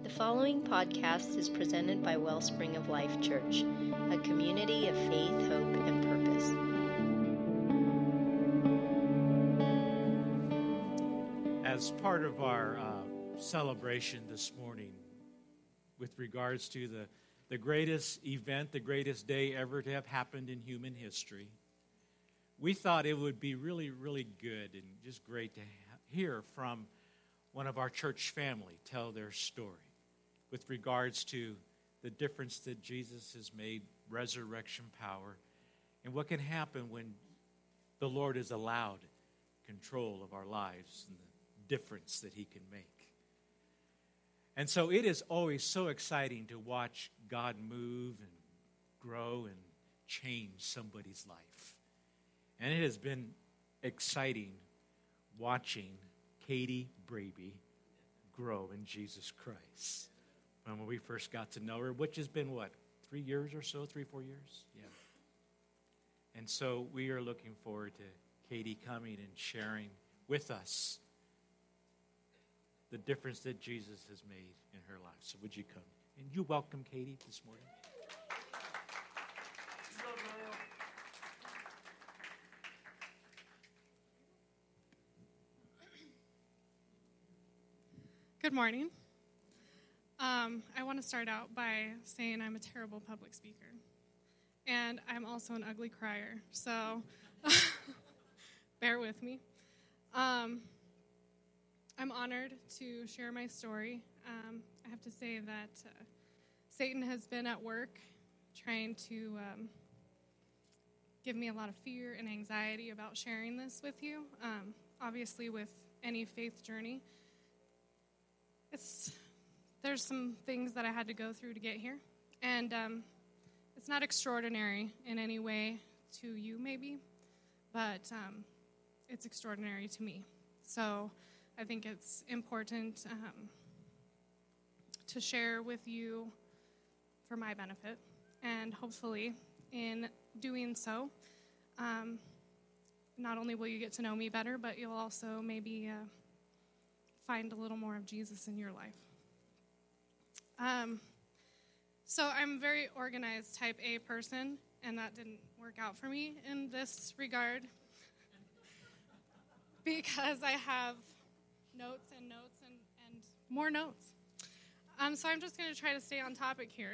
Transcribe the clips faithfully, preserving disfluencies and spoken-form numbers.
The following podcast is presented by Wellspring of Life Church, a community of faith, hope, and purpose. As part of our uh, celebration this morning with regards to the, the greatest event, the greatest day ever to have happened in human history, we thought it would be really, really good and just great to ha- hear from one of our church family tell their story with regards to the difference that Jesus has made, resurrection power, and what can happen when the Lord is allowed control of our lives and the difference that he can make. And so it is always so exciting to watch God move and grow and change somebody's life. And it has been exciting watching Katie Braby grow in Jesus Christ. And when we first got to know her, which has been, what, three years or so, three, four years? Yeah. And so we are looking forward to Katie coming and sharing with us the difference that Jesus has made in her life. So would you come? And you welcome Katie this morning. Good morning. Um, I want to start out by saying I'm a terrible public speaker. And I'm also an ugly crier, so bear with me. Um, I'm honored to share my story. Um, I have to say that uh, Satan has been at work trying to um, give me a lot of fear and anxiety about sharing this with you. Um, obviously, with any faith journey, It's there's some things that I had to go through to get here, and um, it's not extraordinary in any way to you, maybe, but um, it's extraordinary to me. So I think it's important um, to share with you for my benefit, and hopefully, in doing so, um, not only will you get to know me better, but you'll also maybe Uh, find a little more of Jesus in your life. Um, so I'm a very organized type A person, and that didn't work out for me in this regard because I have notes and notes and, and more notes. Um, so I'm just going to try to stay on topic here.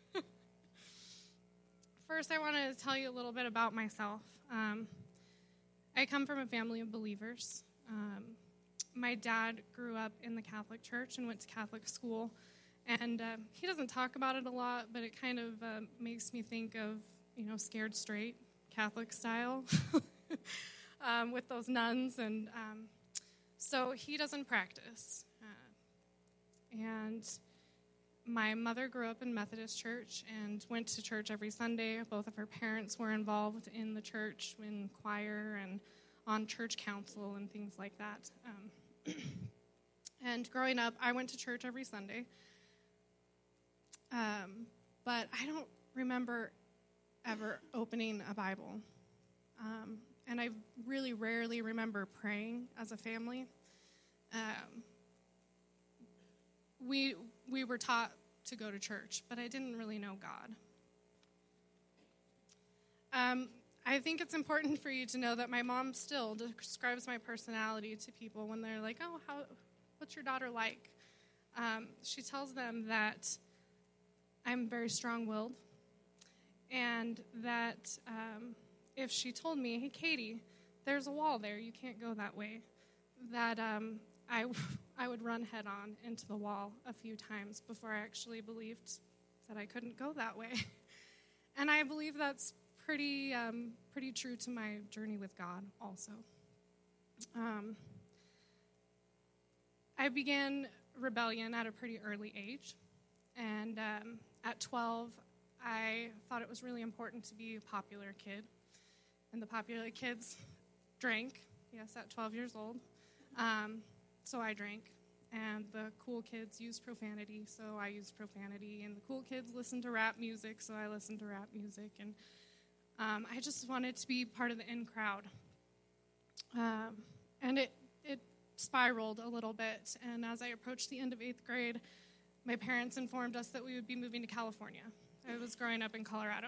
First, I want to tell you a little bit about myself. Um, I come from a family of believers. Um, My dad grew up in the Catholic Church and went to Catholic school, and uh, he doesn't talk about it a lot, but it kind of uh, makes me think of, you know, Scared Straight, Catholic style, um, with those nuns, and um, so he doesn't practice. Uh, and my mother grew up in Methodist Church and went to church every Sunday. Both of her parents were involved in the church, in choir and on church council and things like that. Um, And growing up, I went to church every Sunday. Um, but I don't remember ever opening a Bible. Um, and I really rarely remember praying as a family. Um, we we were taught to go to church, but I didn't really know God. Um, I think it's important for you to know that my mom still describes my personality to people when they're like, oh, how, what's your daughter like? Um, she tells them that I'm very strong-willed, and that um, if she told me, hey, Katie, there's a wall there, you can't go that way, that um, I, I would run head-on into the wall a few times before I actually believed that I couldn't go that way. And I believe that's pretty um, pretty true to my journey with God also. Um, I began rebellion at a pretty early age, and um, at twelve, I thought it was really important to be a popular kid, and the popular kids drank, yes, at twelve years old, um, so I drank, and the cool kids used profanity, so I used profanity, and the cool kids listened to rap music, so I listened to rap music, and Um, I just wanted to be part of the in crowd. Um, and it, it spiraled a little bit. And as I approached the end of eighth grade, my parents informed us that we would be moving to California. I was growing up in Colorado.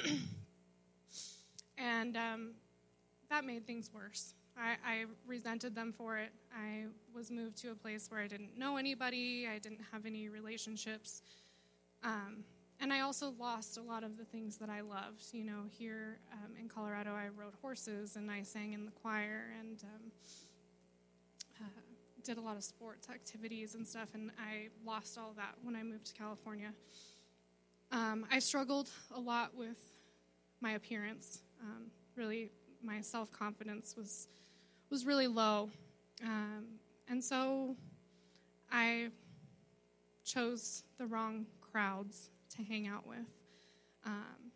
and um, that made things worse. I, I resented them for it. I was moved to a place where I didn't know anybody. I didn't have any relationships. Um, and I also lost a lot of the things that I loved. You know, here um, in Colorado, I rode horses, and I sang in the choir, and um, uh, did a lot of sports activities and stuff, and I lost all that when I moved to California. Um, I struggled a lot with my appearance. Um, really, my self-confidence was was really low. Um, and so I chose the wrong crowds to hang out with. Um,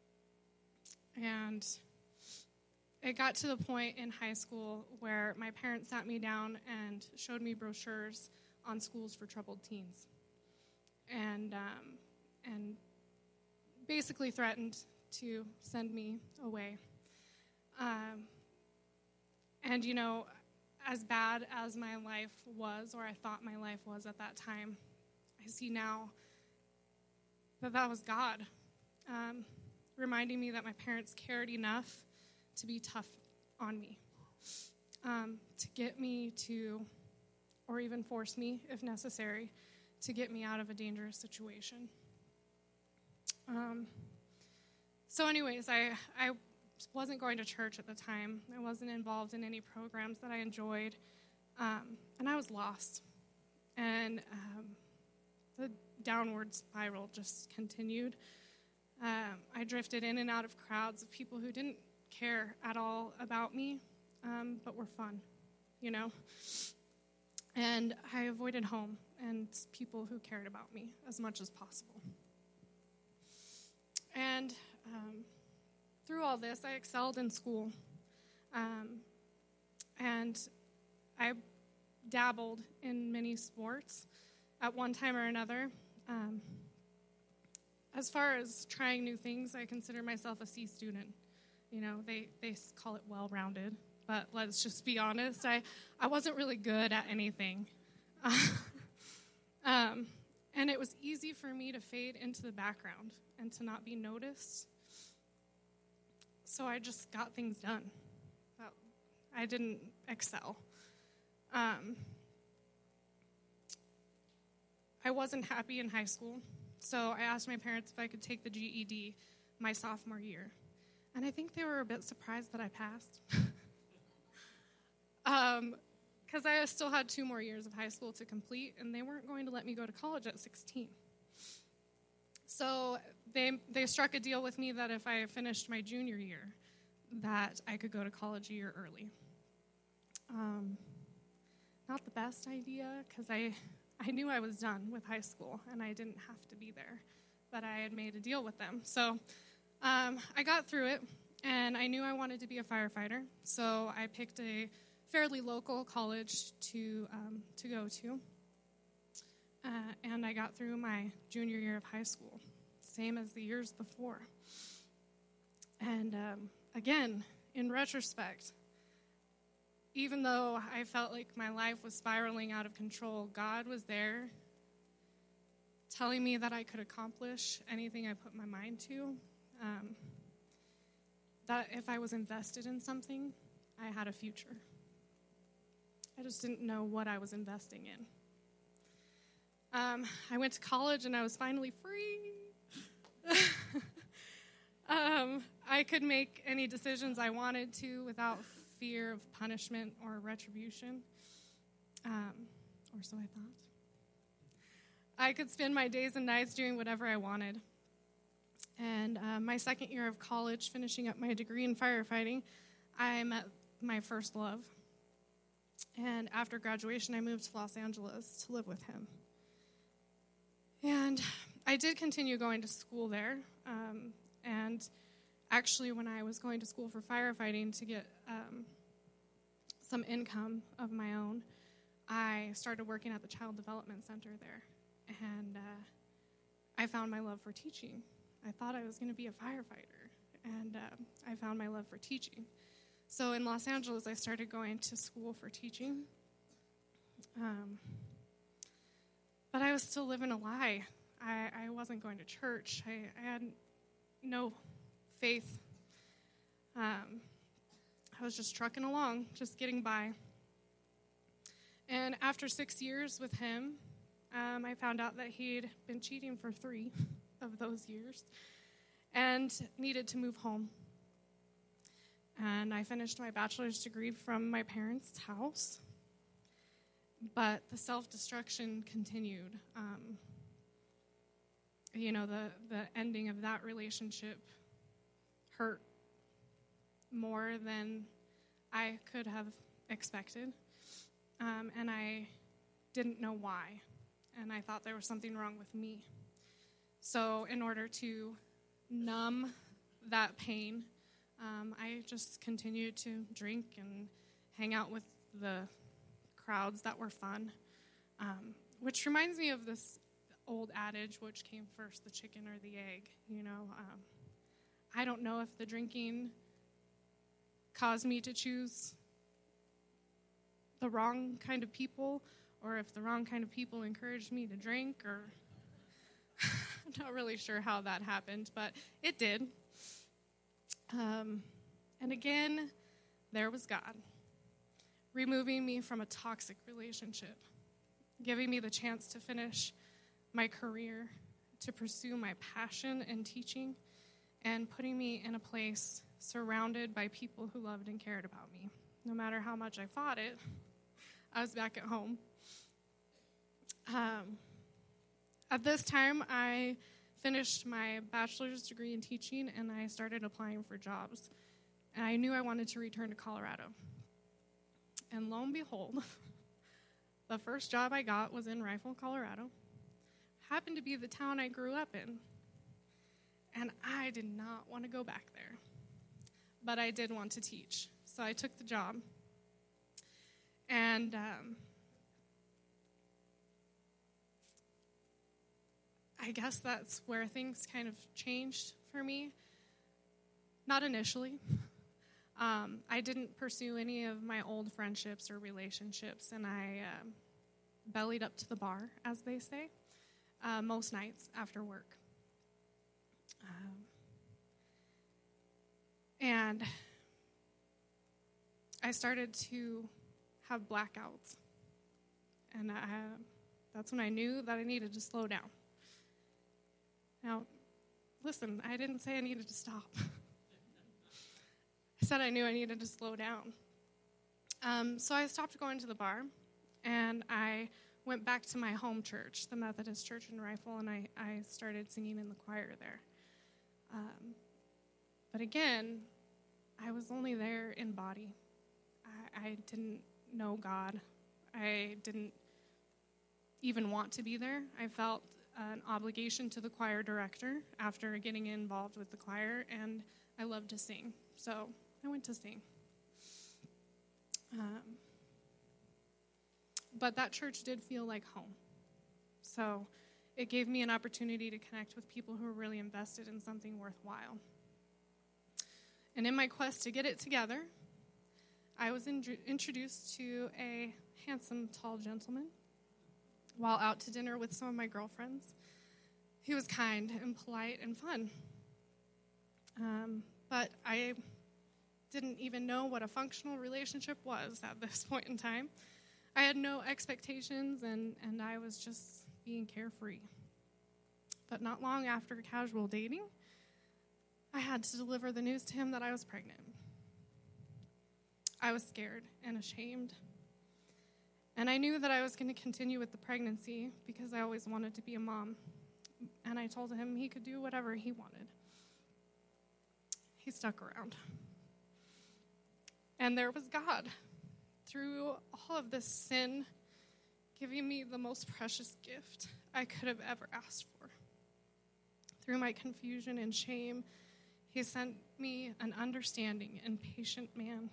and it got to the point in high school where my parents sat me down and showed me brochures on schools for troubled teens. And um, and basically threatened to send me away. Um, and, you know, as bad as my life was, or I thought my life was at that time, I see now that that was God, um, reminding me that my parents cared enough to be tough on me, um, to get me to, or even force me, if necessary, to get me out of a dangerous situation. Um, so anyways, I, I wasn't going to church at the time. I wasn't involved in any programs that I enjoyed. Um, and I was lost. And um, the downward spiral just continued. Um, I drifted in and out of crowds of people who didn't care at all about me, um, but were fun, you know. And I avoided home and people who cared about me as much as possible. And um, through all this, I excelled in school. Um, and I dabbled in many sports at one time or another. Um, as far as trying new things, I consider myself a C student. You know, they, they call it well-rounded, but let's just be honest. I, I wasn't really good at anything. um, and it was easy for me to fade into the background and to not be noticed. So I just got things done. I didn't excel. Um, I wasn't happy in high school, so I asked my parents if I could take the G E D my sophomore year. And I think they were a bit surprised that I passed. um, because I still had two more years of high school to complete, and they weren't going to let me go to college at sixteen. So they they struck a deal with me that if I finished my junior year, that I could go to college a year early. Um, not the best idea, because I, I knew I was done with high school, and I didn't have to be there, but I had made a deal with them. So um, I got through it, and I knew I wanted to be a firefighter, so I picked a fairly local college to um, to go to. Uh, and I got through my junior year of high school, same as the years before. And um, again, in retrospect, even though I felt like my life was spiraling out of control, God was there telling me that I could accomplish anything I put my mind to, um, that if I was invested in something, I had a future. I just didn't know what I was investing in. Um, I went to college, and I was finally free. um, I could make any decisions I wanted to without fear of punishment or retribution, um, or so I thought. I could spend my days and nights doing whatever I wanted. And uh, my second year of college, finishing up my degree in firefighting, I met my first love. And after graduation, I moved to Los Angeles to live with him. And I did continue going to school there. Um, and actually, when I was going to school for firefighting to get um, some income of my own, I started working at the Child Development Center there. And uh, I found my love for teaching. I thought I was going to be a firefighter. And uh, I found my love for teaching. So in Los Angeles, I started going to school for teaching. Um, But I was still living a lie. I, I wasn't going to church. I, I had no faith. Um, I was just trucking along, just getting by. And after six years with him, um, I found out that he'd been cheating for three of those years and needed to move home. And I finished my bachelor's degree from my parents' house. But the self-destruction continued. Um, you know, the, the ending of that relationship hurt more than I could have expected. Um, and I didn't know why. And I thought there was something wrong with me. So in order to numb that pain, um, I just continued to drink and hang out with the crowds that were fun, um, which reminds me of this old adage, which came first, the chicken or the egg, you know. Um, I don't know if the drinking caused me to choose the wrong kind of people, or if the wrong kind of people encouraged me to drink, or I'm not really sure how that happened, but it did. Um, and again, there was God, removing me from a toxic relationship, giving me the chance to finish my career, to pursue my passion in teaching, and putting me in a place surrounded by people who loved and cared about me. No matter how much I fought it, I was back at home. Um, at this time, I finished my bachelor's degree in teaching, and I started applying for jobs. And I knew I wanted to return to Colorado. And lo and behold, the first job I got was in Rifle, Colorado. Happened to be the town I grew up in. And I did not want to go back there. But I did want to teach. So I took the job. And um, I guess that's where things kind of changed for me. Not initially. Um, I didn't pursue any of my old friendships or relationships, and I um, bellied up to the bar, as they say, uh, most nights after work. Um, and I started to have blackouts, and I, that's when I knew that I needed to slow down. Now, listen, I didn't say I needed to stop. I said I knew I needed to slow down. Um, so I stopped going to the bar, and I went back to my home church, the Methodist Church in Rifle, and I, I started singing in the choir there. Um, but again, I was only there in body. I, I didn't know God. I didn't even want to be there. I felt an obligation to the choir director after getting involved with the choir, and I loved to sing. So I went to sing. Um, but that church did feel like home. So it gave me an opportunity to connect with people who were really invested in something worthwhile. And in my quest to get it together, I was in- introduced to a handsome, tall gentleman while out to dinner with some of my girlfriends. He was kind and polite and fun. Um, but I didn't even know what a functional relationship was at this point in time. I had no expectations, and, and I was just being carefree. But not long after casual dating, I had to deliver the news to him that I was pregnant. I was scared and ashamed. And I knew that I was going to continue with the pregnancy because I always wanted to be a mom. And I told him he could do whatever he wanted. He stuck around. And there was God, through all of this sin, giving me the most precious gift I could have ever asked for. Through my confusion and shame, he sent me an understanding and patient man.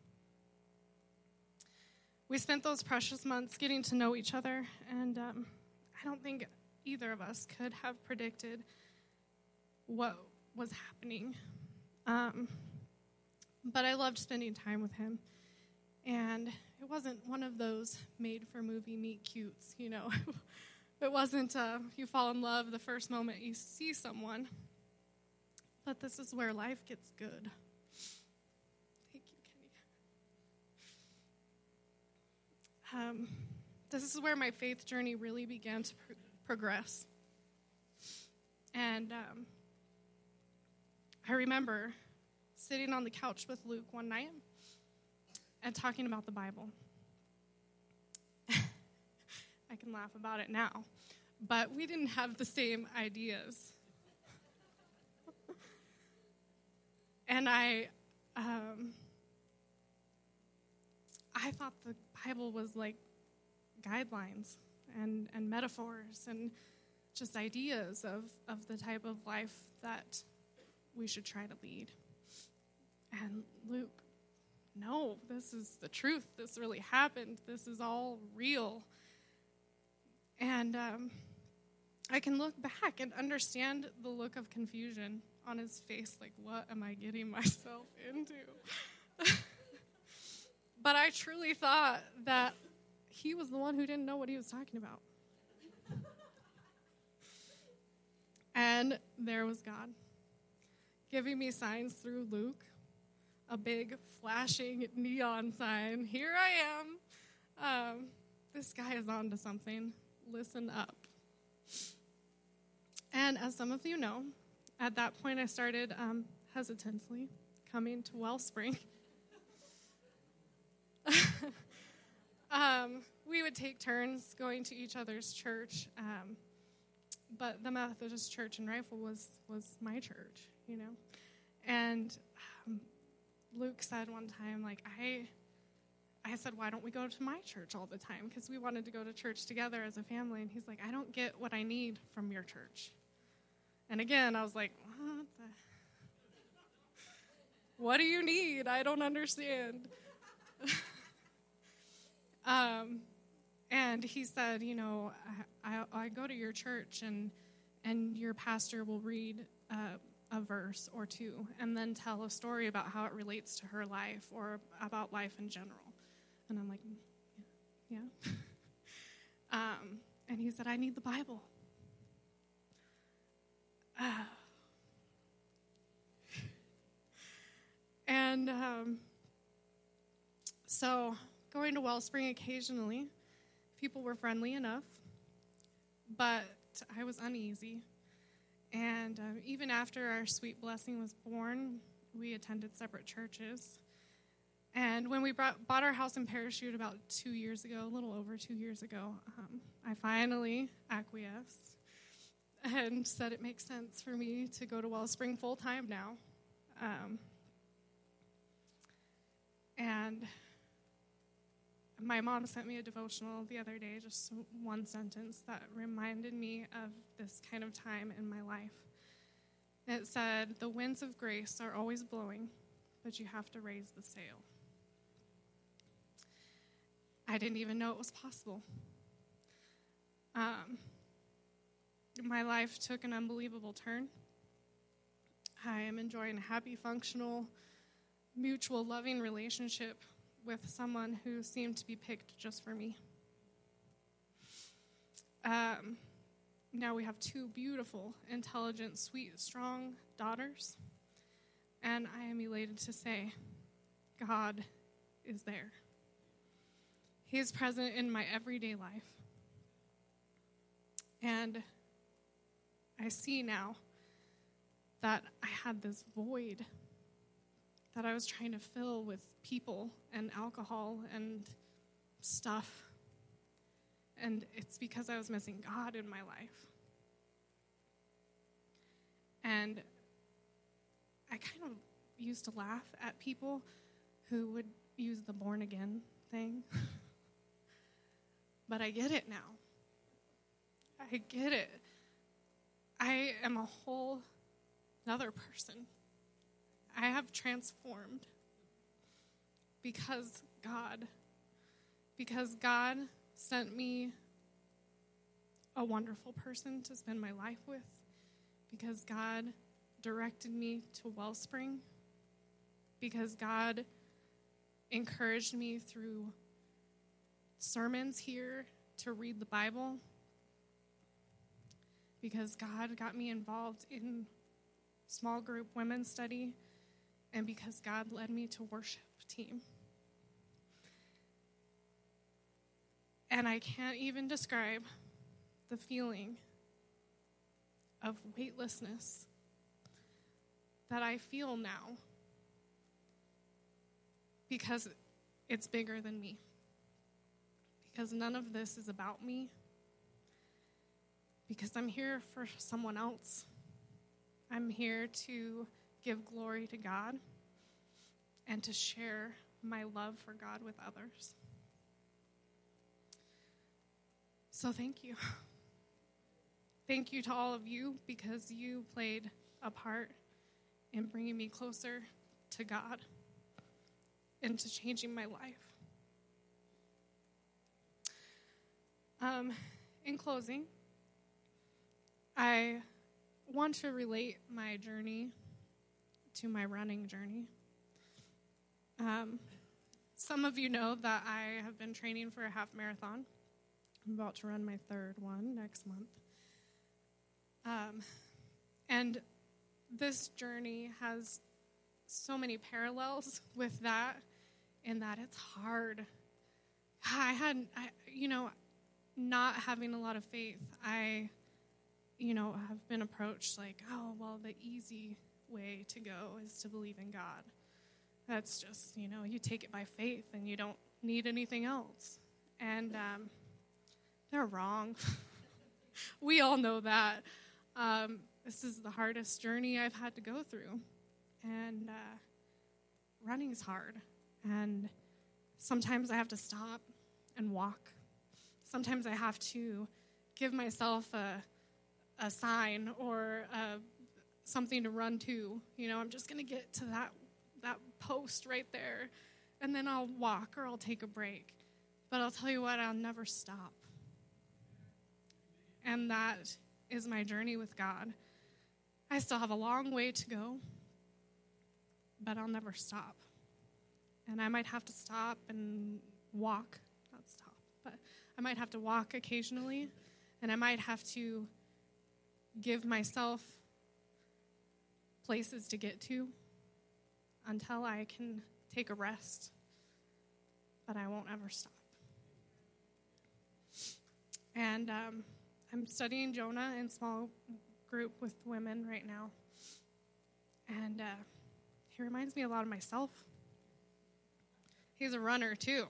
We spent those precious months getting to know each other, and um, I don't think either of us could have predicted what was happening. Um, but I loved spending time with him, and it wasn't one of those made-for-movie meet cutes, you know. It wasn't uh, you fall in love the first moment you see someone. But this is where life gets good. Thank you, Kenny. Um, this is where my faith journey really began to pro- progress. And um, I remember sitting on the couch with Luke one night and talking about the Bible. I can laugh about it now, but we didn't have the same ideas. And I, um, I thought the Bible was like guidelines and, and metaphors and just ideas of, of the type of life that we should try to lead. And Luke, no, this is the truth. This really happened. This is all real. And um, I can look back and understand the look of confusion on his face, like, what am I getting myself into? But I truly thought that he was the one who didn't know what he was talking about. And there was God, giving me signs through Luke, a big flashing neon sign. Here I am. Um, this guy is on to something. Listen up. And as some of you know, at that point I started um, hesitantly coming to Wellspring. um, we would take turns going to each other's church, um, but the Methodist Church in Rifle was, was my church, you know. And um, Luke said one time, like, I... I said, why don't we go to my church all the time? Because we wanted to go to church together as a family. And he's like, I don't get what I need from your church. And again, I was like, what the? What do you need? I don't understand. um, and he said, you know, I, I, I go to your church and and your pastor will read uh, a verse or two and then tell a story about how it relates to her life or about life in general. And I'm like, yeah. yeah. um, and he said, I need the Bible. Uh, and um, so going to Wellspring occasionally, people were friendly enough, but I was uneasy. And um, even after our sweet blessing was born, we attended separate churches. And when we brought, bought our house in Parachute about two years ago, a little over two years ago, um, I finally acquiesced and said it makes sense for me to go to Wellspring full-time now. Um, and my mom sent me a devotional the other day, just one sentence that reminded me of this kind of time in my life. It said, the winds of grace are always blowing, but you have to raise the sail. I didn't even know it was possible. Um, my life took an unbelievable turn. I am enjoying a happy, functional, mutual, loving relationship with someone who seemed to be picked just for me. Um, now we have two beautiful, intelligent, sweet, strong daughters. And I am elated to say, God is there. He is present in my everyday life. And I see now that I had this void that I was trying to fill with people and alcohol and stuff. And it's because I was missing God in my life. And I kind of used to laugh at people who would use the born again thing. But I get it now. I get it. I am a whole other person. I have transformed because God, because God sent me a wonderful person to spend my life with, because God directed me to Wellspring, because God encouraged me through sermons here to read the Bible, because God got me involved in small group women's study, and because God led me to worship team. And I can't even describe the feeling of weightlessness that I feel now, because it's bigger than me. Because none of this is about me. Because I'm here for someone else. I'm here to give glory to God and to share my love for God with others. So thank you. Thank you to all of you, because you played a part in bringing me closer to God and to changing my life. Um, in closing, I want to relate my journey to my running journey. Um, some of you know that I have been training for a half marathon. I'm about to run my third one next month. Um, and this journey has so many parallels with that, in that it's hard. I had, I, you know, not having a lot of faith, I, you know, have been approached like, oh, well, the easy way to go is to believe in God. That's just, you know, you take it by faith and you don't need anything else. And um, they're wrong. We all know that. Um, this is the hardest journey I've had to go through. And uh, running is hard. And sometimes I have to stop and walk. Sometimes I have to give myself a, a sign or a, something to run to. You know, I'm just going to get to that that post right there, and then I'll walk or I'll take a break. But I'll tell you what, I'll never stop. And that is my journey with God. I still have a long way to go, but I'll never stop. And I might have to stop and walk, not stop, but I might have to walk occasionally, and I might have to give myself places to get to until I can take a rest, but I won't ever stop. And um, I'm studying Jonah in small group with women right now, and uh, he reminds me a lot of myself. He's a runner, too.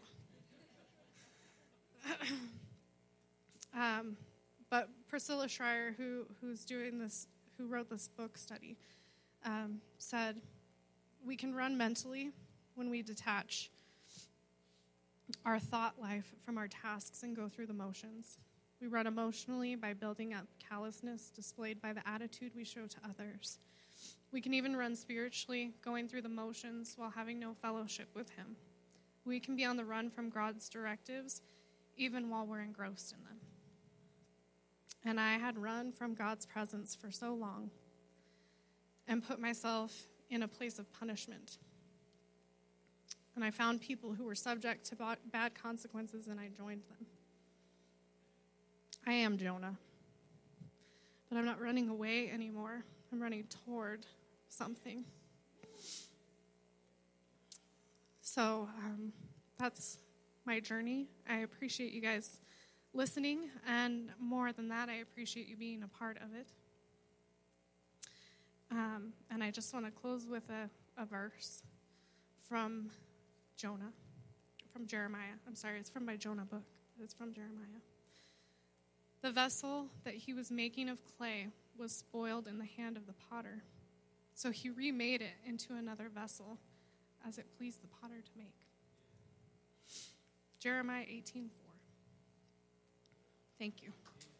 um, but Priscilla Schreier, who who's doing this, who wrote this book study, um, said, we can run mentally when we detach our thought life from our tasks and go through the motions. We run emotionally by building up callousness displayed by the attitude we show to others. We can even run spiritually, going through the motions while having no fellowship with him. We can be on the run from God's directives even while we're engrossed in them. And I had run from God's presence for so long and put myself in a place of punishment. And I found people who were subject to bad consequences, and I joined them. I am Jonah, but I'm not running away anymore. I'm running toward something. So um, that's my journey. I appreciate you guys listening, and more than that, I appreciate you being a part of it. Um, and I just want to close with a, a verse from Jonah, from Jeremiah. I'm sorry, it's from my Jonah book. It's from Jeremiah. The vessel that he was making of clay was spoiled in the hand of the potter. So he remade it into another vessel as it pleased the potter to make. Jeremiah eighteen four. Thank you.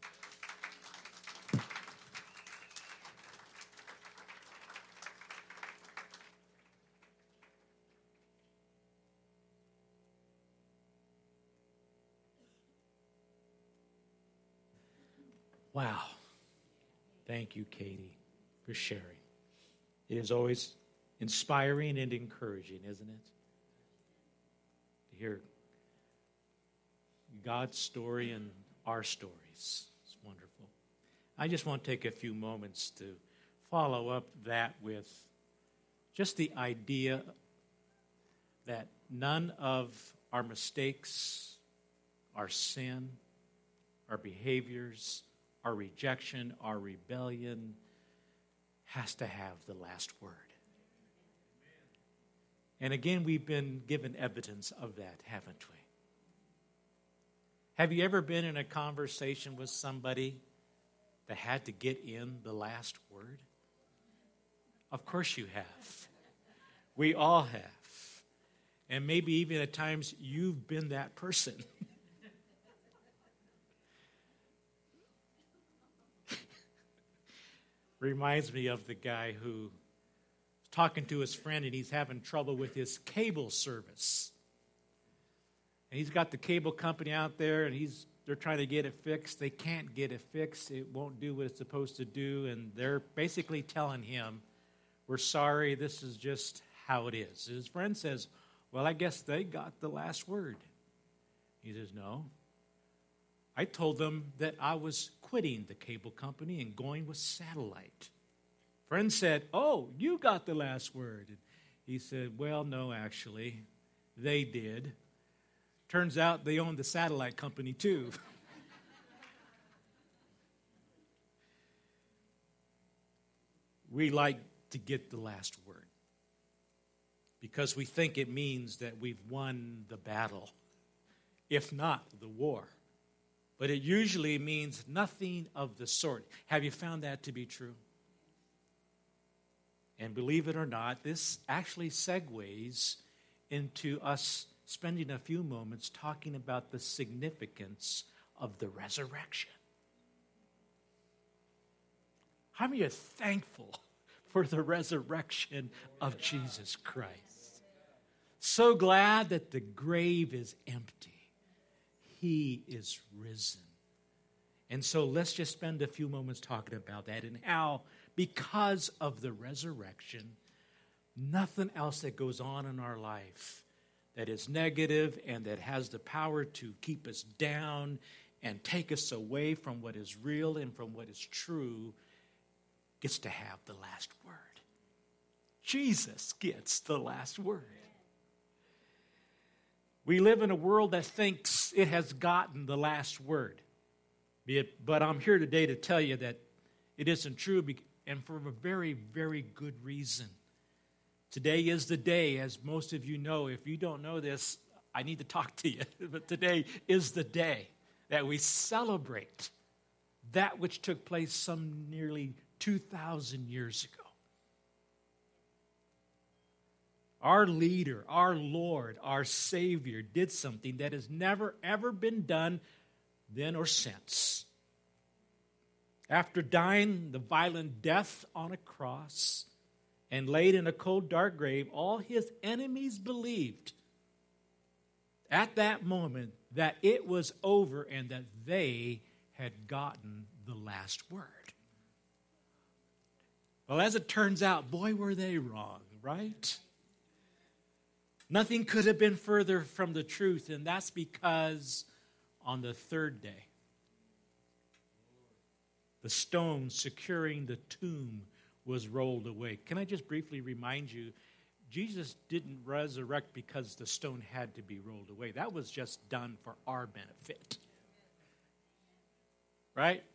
Wow. Thank you, Katie, for sharing. It is always inspiring and encouraging, isn't it? To hear God's story and our stories. It's wonderful. I just want to take a few moments to follow up that with just the idea that none of our mistakes, our sin, our behaviors, our rejection, our rebellion has to have the last word. And again, we've been given evidence of that, haven't we? Have you ever been in a conversation with somebody that had to get in the last word? Of course you have. We all have. And maybe even at times you've been that person. Reminds me of the guy who was talking to his friend and he's having trouble with his cable service. And he's got the cable company out there and he's they're trying to get it fixed. They can't get it fixed. It won't do what it's supposed to do. And they're basically telling him, we're sorry, this is just how it is. And his friend says, well, I guess they got the last word. He says, no. I told them that I was quitting the cable company and going with satellite. Friend said, oh, you got the last word. And he said, well, no, actually, they did. Turns out they own the satellite company too. We like to get the last word because we think it means that we've won the battle, if not the war. But it usually means nothing of the sort. Have you found that to be true? And believe it or not, this actually segues into us spending a few moments talking about the significance of the resurrection. How many are thankful for the resurrection of Jesus Christ? So glad that the grave is empty. He is risen. And so let's just spend a few moments talking about that and how, because of the resurrection, nothing else that goes on in our life that is negative and that has the power to keep us down and take us away from what is real and from what is true gets to have the last word. Jesus gets the last word. We live in a world that thinks it has gotten the last word. But I'm here today to tell you that it isn't true, and for a very, very good reason. Today is the day, as most of you know. If you don't know this, I need to talk to you. But today is the day that we celebrate that which took place some nearly two thousand years ago. Our leader, our Lord, our Savior did something that has never, ever been done then or since. After dying the violent death on a cross and laid in a cold, dark grave, all his enemies believed at that moment that it was over and that they had gotten the last word. Well, as it turns out, boy, were they wrong, right? Nothing could have been further from the truth, and that's because on the third day, the stone securing the tomb was rolled away. Can I just briefly remind you, Jesus didn't resurrect because the stone had to be rolled away. That was just done for our benefit. Right?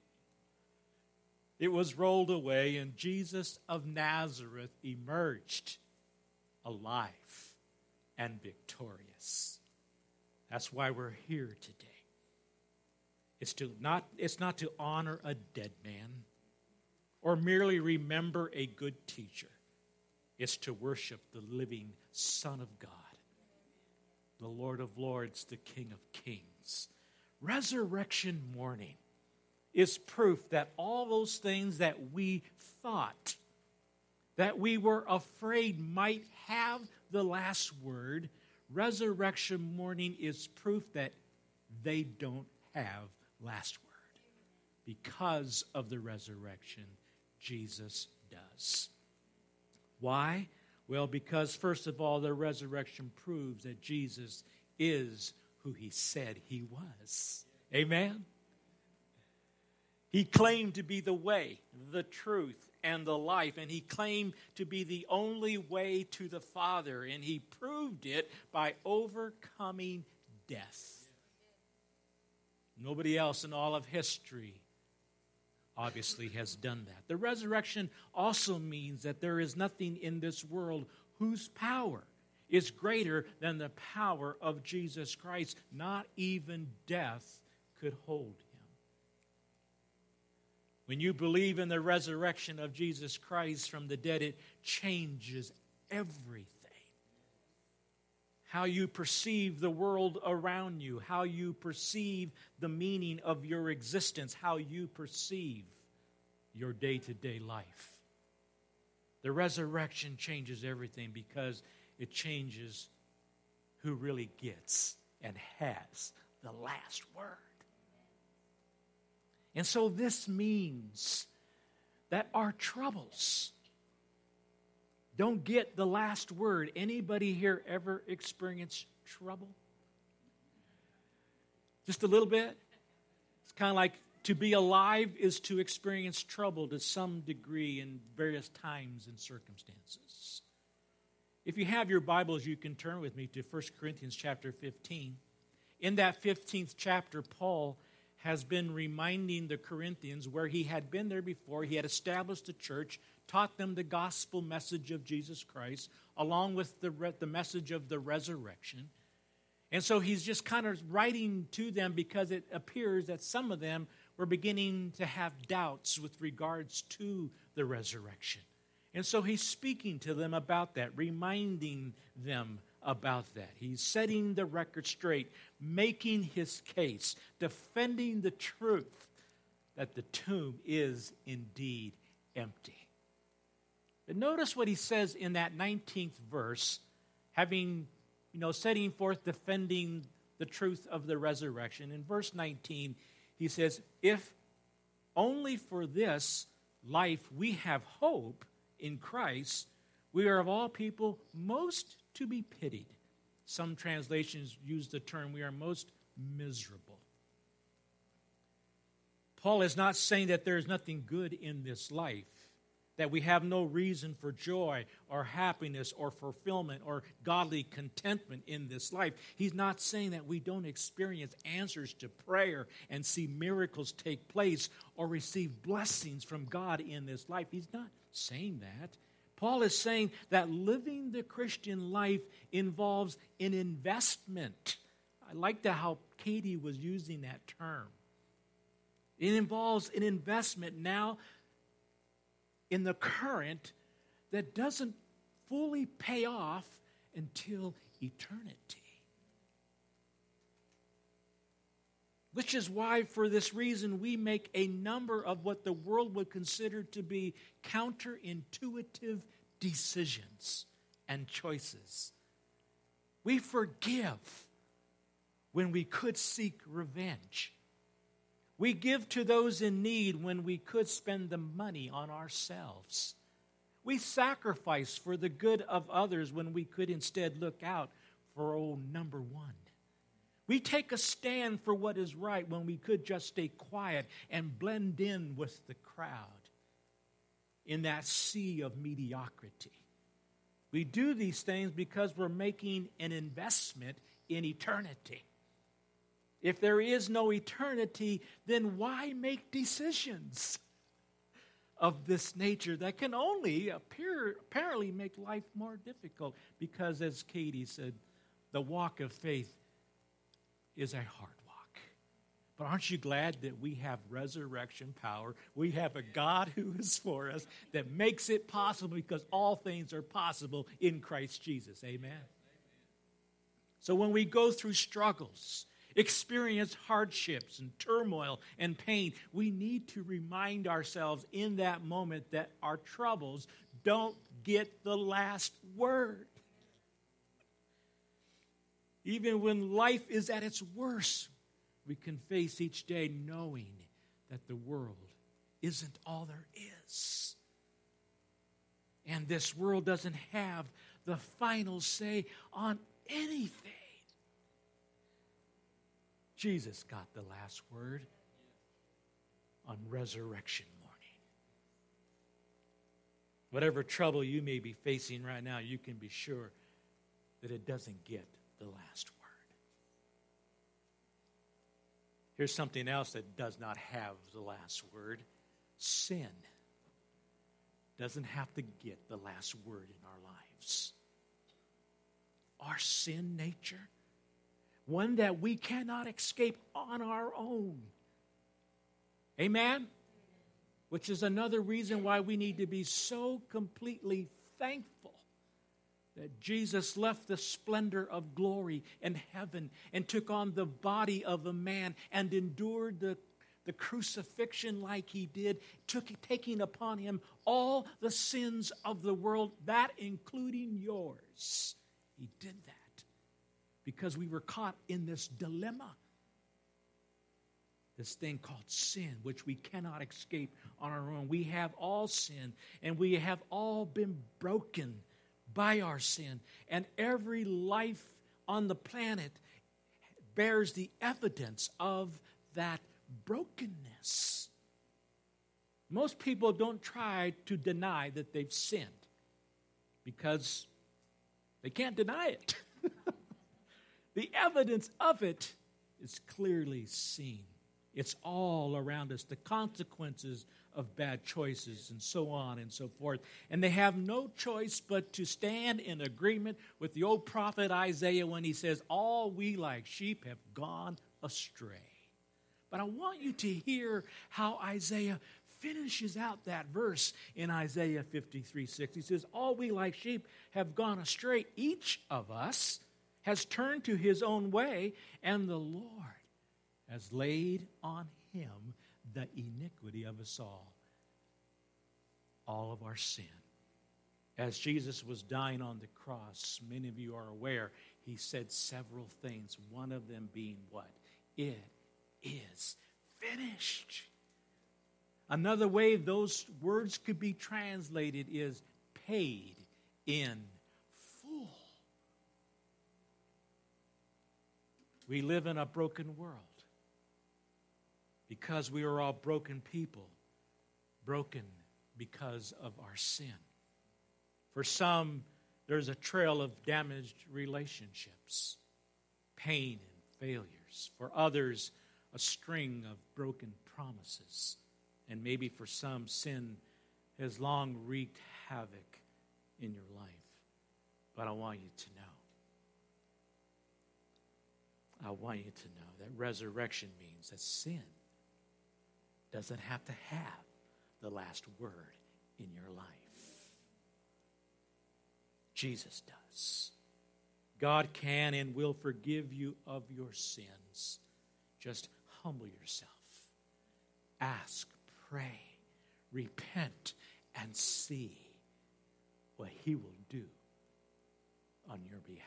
It was rolled away, and Jesus of Nazareth emerged alive and victorious. That's why we're here today. It's to not, it's not to honor a dead man or merely remember a good teacher. It's to worship the living Son of God, the Lord of Lords, the King of Kings. Resurrection morning is proof that all those things that we thought, that we were afraid might have the last word, resurrection morning is proof that they don't have last word. Because of the resurrection, Jesus does. Why? Well, because first of all, the resurrection proves that Jesus is who he said he was. Amen? He claimed to be the way, the truth, and the life, and he claimed to be the only way to the Father, and he proved it by overcoming death. Nobody else in all of history obviously has done that. The resurrection also means that there is nothing in this world whose power is greater than the power of Jesus Christ. Not even death could hold him. When you believe in the resurrection of Jesus Christ from the dead, it changes everything. How you perceive the world around you, how you perceive the meaning of your existence, how you perceive your day-to-day life. The resurrection changes everything because it changes who really gets and has the last word. And so this means that our troubles don't get the last word. Anybody here ever experienced trouble? Just a little bit? It's kind of like to be alive is to experience trouble to some degree in various times and circumstances. If you have your Bibles, you can turn with me to First Corinthians chapter fifteen. In that fifteenth chapter, Paul has been reminding the Corinthians where he had been there before. He had established a church, taught them the gospel message of Jesus Christ, along with the, re- the message of the resurrection. And so he's just kind of writing to them because it appears that some of them were beginning to have doubts with regards to the resurrection. And so he's speaking to them about that, reminding them about that. He's setting the record straight, making his case, defending the truth that the tomb is indeed empty. But notice what he says in that nineteenth verse, having, you know, setting forth, defending the truth of the resurrection. In verse nineteen, he says, if only for this life we have hope in Christ, we are of all people most to be pitied. Some translations use the term, we are most miserable. Paul is not saying that there is nothing good in this life, that we have no reason for joy or happiness or fulfillment or godly contentment in this life. He's not saying that we don't experience answers to prayer and see miracles take place or receive blessings from God in this life. He's not saying that. Paul is saying that living the Christian life involves an investment. I like that how Katie was using that term. It involves an investment now in the current that doesn't fully pay off until eternity. Which is why, for this reason, we make a number of what the world would consider to be counterintuitive decisions and choices. We forgive when we could seek revenge. We give to those in need when we could spend the money on ourselves. We sacrifice for the good of others when we could instead look out for old number one. We take a stand for what is right when we could just stay quiet and blend in with the crowd in that sea of mediocrity. We do these things because we're making an investment in eternity. If there is no eternity, then why make decisions of this nature that can only appear, apparently make life more difficult? Because, as Katie said, the walk of faith is a hard walk. But aren't you glad that we have resurrection power? We have a God who is for us that makes it possible because all things are possible in Christ Jesus. Amen. Amen. So when we go through struggles, experience hardships and turmoil and pain, we need to remind ourselves in that moment that our troubles don't get the last word. Even when life is at its worst, we can face each day knowing that the world isn't all there is. And this world doesn't have the final say on anything. Jesus got the last word on on resurrection morning. Whatever trouble you may be facing right now, you can be sure that it doesn't get the last word. Here's something else that does not have the last word. Sin doesn't have to get the last word in our lives. Our sin nature, one that we cannot escape on our own. Amen? Which is another reason why we need to be so completely thankful that Jesus left the splendor of glory in heaven and took on the body of a man and endured the, the crucifixion like he did, took, taking upon him all the sins of the world, that including yours. He did that because we were caught in this dilemma. This thing called sin, which we cannot escape on our own. We have all sinned, and we have all been broken by our sin. And every life on the planet bears the evidence of that brokenness. Most people don't try to deny that they've sinned because they can't deny it. The evidence of it is clearly seen. It's all around us, the consequences of bad choices and so on and so forth. And they have no choice but to stand in agreement with the old prophet Isaiah when he says, all we like sheep have gone astray. But I want you to hear how Isaiah finishes out that verse in Isaiah fifty-three six. He says, all we like sheep have gone astray. Each of us has turned to his own way, and the Lord has laid on him the iniquity of us all, all of our sin. As Jesus was dying on the cross, many of you are aware, he said several things, one of them being what? It is finished. Another way those words could be translated is paid in full. We live in a broken world. Because we are all broken people, broken because of our sin. For some, there's a trail of damaged relationships, pain and failures. For others, a string of broken promises. And maybe for some, sin has long wreaked havoc in your life. But I want you to know, I want you to know that resurrection means that sin doesn't have to have the last word in your life. Jesus does. God can and will forgive you of your sins. Just humble yourself. Ask, pray, repent, and see what he will do on your behalf.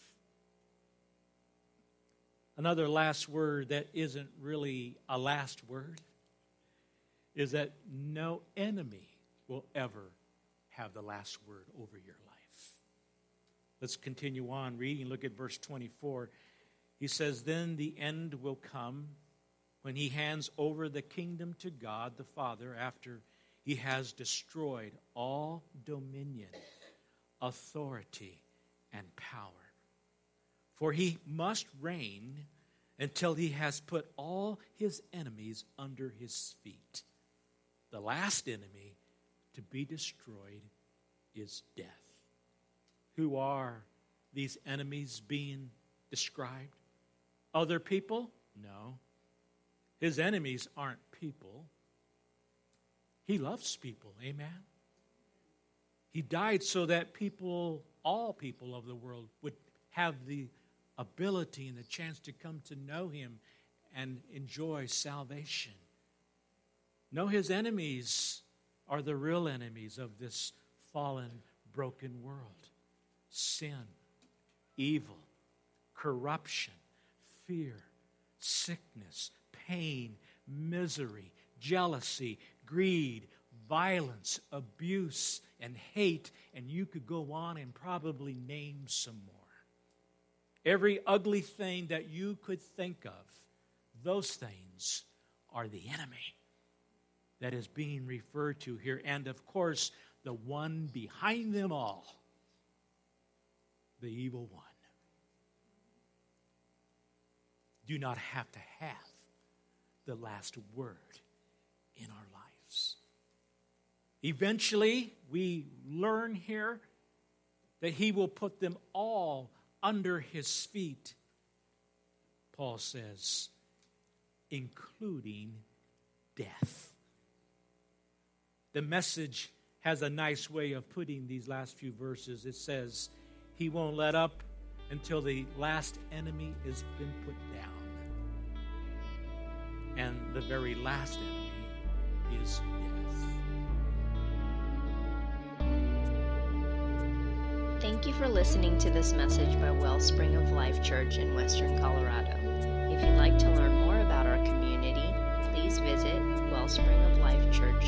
Another last word that isn't really a last word is that no enemy will ever have the last word over your life. Let's continue on reading. Look at verse twenty-four. He says, then the end will come when he hands over the kingdom to God the Father after he has destroyed all dominion, authority, and power. For he must reign until he has put all his enemies under his feet. The last enemy to be destroyed is death. Who are these enemies being described? Other people? No. His enemies aren't people. He loves people. Amen? He died so that people, all people of the world, would have the ability and the chance to come to know him and enjoy salvation. No, his enemies are the real enemies of this fallen, broken world. Sin, evil, corruption, fear, sickness, pain, misery, jealousy, greed, violence, abuse, and hate, and you could go on and probably name some more. Every ugly thing that you could think of, those things are the enemy. that is being referred to here. And of course, the one behind them all, the evil one, do not have to have the last word in our lives. Eventually, we learn here that he will put them all under his feet, Paul says, including death. The Message has a nice way of putting these last few verses. It says, he won't let up until the last enemy has been put down. And the very last enemy is death. Thank you for listening to this message by Wellspring of Life Church in Western Colorado. If you'd like to learn more about our community, please visit wellspring of life church